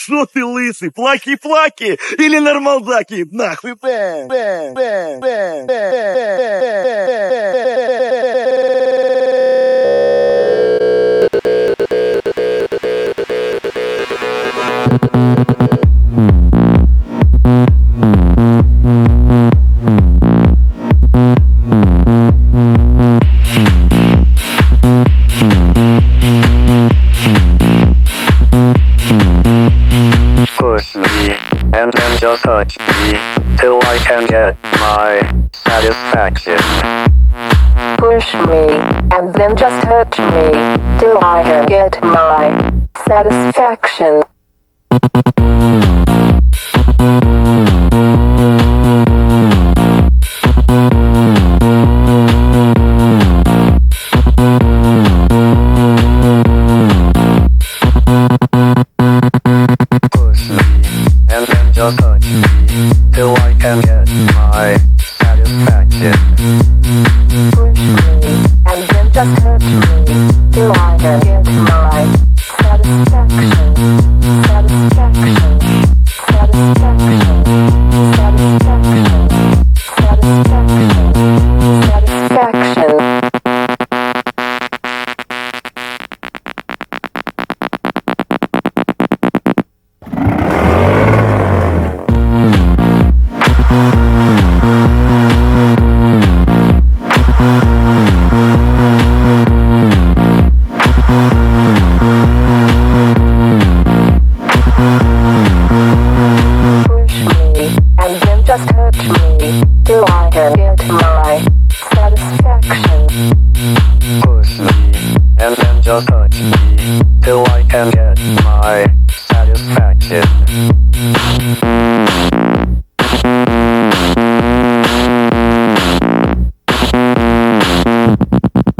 Шо ты лысый, флаки-флаки или нормалдаки? Нахуй, бэм, бэм, бэм, бэм, Push me, and then just touch me, till I can get my satisfaction. Push me, and then just touch me, till I can get my satisfaction. Push me, and then just touch me, till I can get my satisfaction. Push me, and then just touch me, till I can get my satisfaction. Satisfaction. Satisfaction. Satisfaction. Satisfaction. Satisfaction. Push me, and then just touch me, till I can get my satisfaction. Push me, and then just touch me, till I can get my satisfaction.